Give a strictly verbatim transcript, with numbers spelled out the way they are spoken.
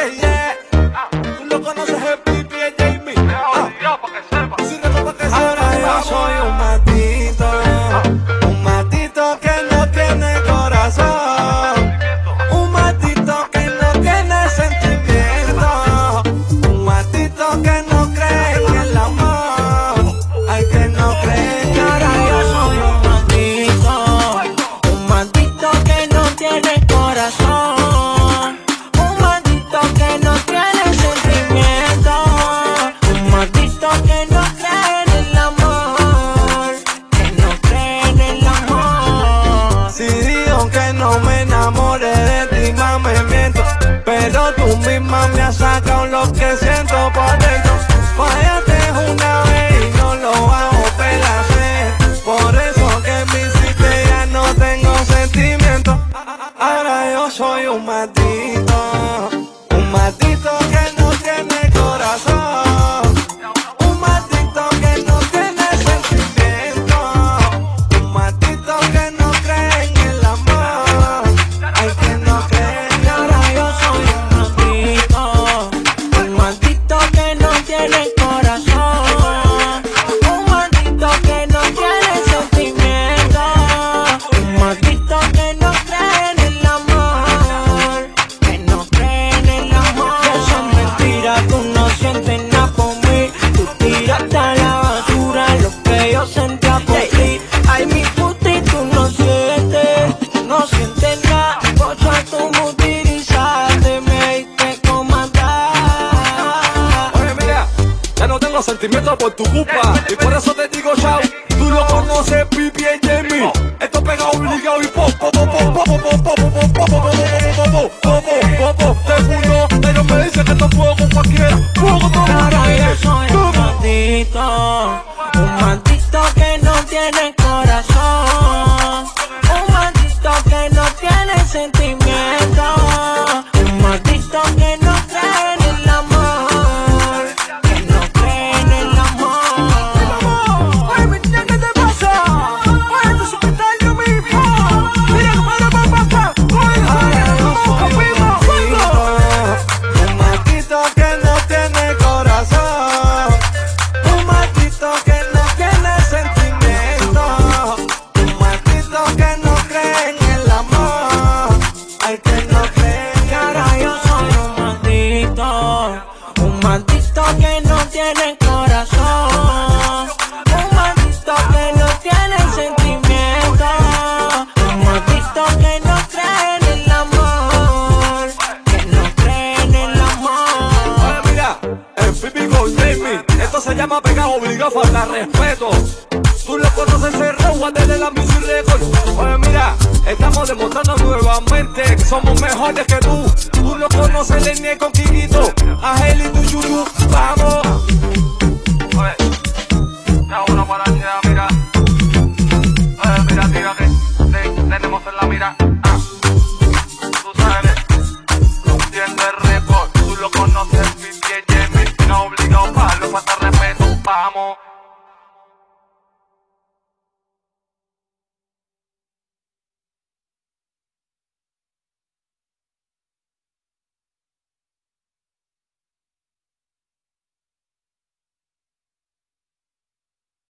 yeah, yeah. Tú lo conoces, el Pipi, el Jamie. Ah. Sí, no, pa' que sepa. Ahora yo soy un matito, un matito que no tiene corazón, un matito que no tiene sentimiento, un matito que no cree en el amor. Ay, que no cree que ahora yo soy un matito, un matito que no tiene corazón, un matito que no tiene sentimiento, un matito que no cree en el amor, que no cree en el amor. Si digo que no me enamore de ti, más me miento, pero tú misma me has sacado lo que siento por dentro. Fallaste una vez y no lo hago hacer, por eso que me hiciste ya no tengo sentimiento. Ahora yo soy un matito, un matito que no tiene corazón, un matito que no tiene sentimiento, un matito que no cree en el amor. Ay, que no cree que ahora yo soy un matito, un matito que no tiene corazón, un matito que no tiene sentimiento, un matito que no cree en el amor, que no cree en el amor. Eso es mentira, tú no sientes nada por mí, tú tiraste a la basura lo que yo sentía por ti. Ay, mi puti, tú no sientes, no sientes nada, cosa tú me utilizaste, me diste comandar. Oye, mira, ya no tengo sentimientos por tu culpa, y por eso te digo chao. Tú lo conoces, Pipi y Jamie. Esto pega obligado y pop, pop, pop, pop, pop, pop, pop, pop, pop, pop, pop, pop. Te juro, ellos me dicen que esto fuego con cualquiera. Fuego todo lo que soy un matito, un matito que no tiene corazón, un matito que no tiene sentimiento, un matito que no cree en el amor, que no cree en el amor. Oye, mi niña, ¿qué te pasa? Oye, tú supiste yo mismo. Mira, para, para, para. Oye, oye, no, un matito que no tiene corazón, un matito que no tiene sentimiento, un matito que no cree en el amor. Ay, que no cree que ahora yo soy un matito, un matito que no tiene corazón, un matito que no tiene sentimiento, un matito que no cree en el amor, que no cree en el amor. Oye, mira, el Pipi con Jamie, esto se llama pegado obligado, falta respeto. Tú lo conoces, el Raúl desde la Music Records. Oye, mira, estamos demostrando nuevamente que somos mejores que tú. Tú lo conoces, Lenny con Kikito, Angel y tu Churu. Vamos.